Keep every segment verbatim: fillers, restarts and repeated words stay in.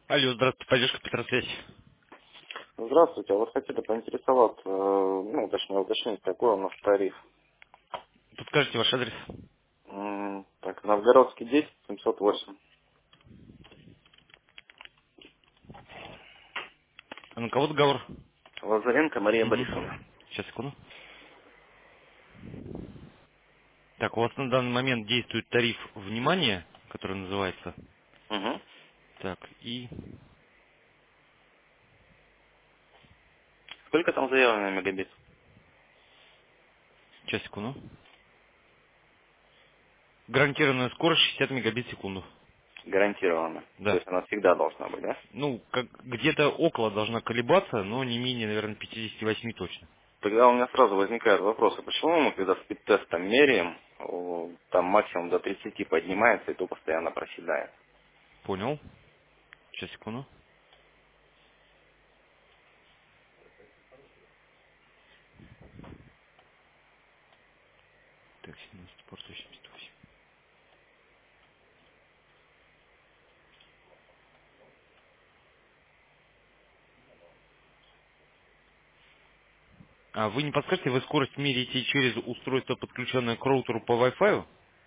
Алло, здравствуйте, поддержка Петросвязь. Здравствуйте, а вот хотели поинтересоваться, э, ну, точнее, уточнить, какой у нас тариф. Подскажите ваш адрес. М, Так, Новгородский десять, семьсот восемь. А на кого договор? Лазаренко Мария Угу. Борисовна. Сейчас, секунду. Так, у вас на данный момент действует тариф внимания, который называется. Угу. Так, и... Сколько там заявлено мегабит? Сейчас, секунду. Гарантированная скорость шестьдесят мегабит в секунду. Гарантированно. То Да. есть она всегда должна быть, да? Ну, как где-то около должна колебаться, но не менее, наверное, пятьдесят восемь точно. Тогда у меня сразу возникает вопрос, а почему мы, когда спид-тестом меряем, о, там максимум до тридцати поднимается и то постоянно проседает? Понял. Сейчас, секунду. Так, семнадцать, порт восемьдесят восемь. А вы не подскажете, вы скорость меряете через устройство, подключенное к роутеру по Wi-Fi?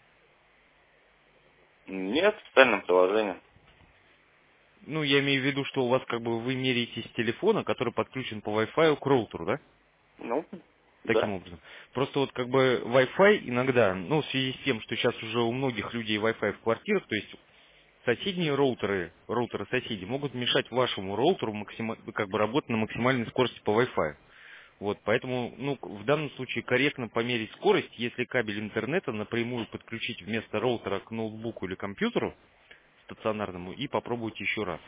Нет, в специальном приложении. Ну, я имею в виду, что у вас как бы вы меряете с телефона, который подключен по Wi-Fi к роутеру, да? Ну, Таким да. образом. Просто вот как бы Wi-Fi иногда, ну, в связи с тем, что сейчас уже у многих людей Wi-Fi в квартирах, то есть соседние роутеры, роутеры соседей могут мешать вашему роутеру максима- как бы работать на максимальной скорости по Wi-Fi. Вот, поэтому, ну, в данном случае корректно померить скорость, если кабель интернета напрямую подключить вместо роутера к ноутбуку или компьютеру стационарному и попробуйте еще раз.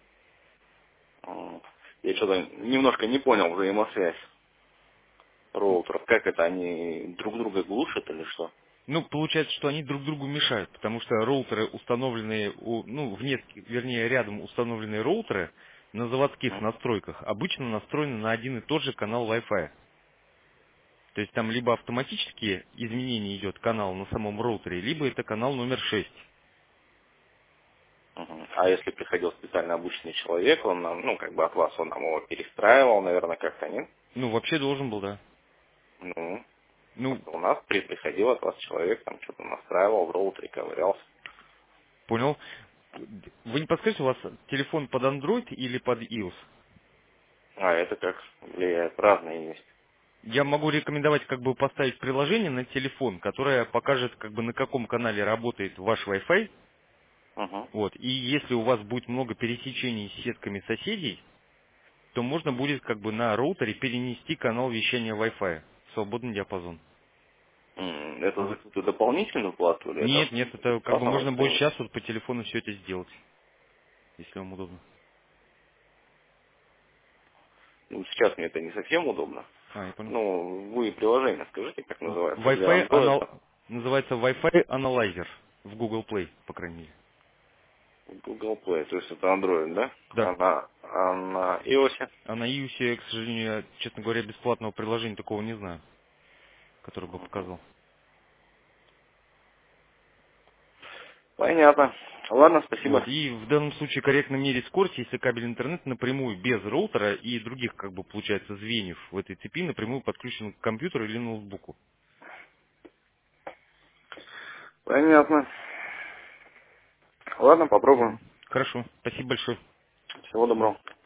М, Я что-то немножко не понял взаимосвязь роутеров. Как это, они друг друга глушат или что? Ну, получается, что они друг другу мешают, потому что роутеры, установленные, у- ну, в нескольких, вернее, рядом установленные роутеры на заводских М, настройках обычно настроены на один и тот же канал Wi-Fi. То есть там либо автоматически изменение идет канала на самом роутере, либо это канал номер шесть. мгм. А если приходил специально обученный человек, он нам, ну, как бы от вас, он нам его перестраивал, наверное, как-то, нет? Ну, вообще должен был, да. Ну, Ну, у нас при- приходил от вас человек, там что-то настраивал, в роутере ковырялся. понял. Вы не подскажете, у вас телефон под Android или под iOS? А это как влияет, разные есть. Я могу рекомендовать как бы поставить приложение на телефон, которое покажет как бы на каком канале работает ваш Wi-Fi. Угу. Вот. И если у вас будет много пересечений с сетками соседей, то можно будет как бы на роутере перенести канал вещания Wi-Fi в свободный диапазон. М, Это за какую-то дополнительную плату или это Нет, нет, это как бы бесплатно можно будет вы- сейчас вот по телефону все это сделать, если вам удобно. ну, сейчас мне это не совсем удобно. А, я понял. Ну, вы приложение скажите, как называется, для Wi-Fi Android, анал... называется Wi-Fi Analyzer в Google Play, по крайней мере. Google Play, то есть это Android, да? А Да. на, а на iOS? А на iOS, к сожалению, я, честно говоря, бесплатного приложения такого не знаю, которое бы Мгм. показал. Понятно. Ладно, Вот. спасибо. И в данном случае корректно мерить скорость, если кабель интернета напрямую без роутера и других, как бы, получается, звеньев в этой цепи напрямую подключен к компьютеру или ноутбуку. Понятно. Ладно, попробуем. Мгм. Хорошо. Спасибо большое. Всего Мгм. доброго.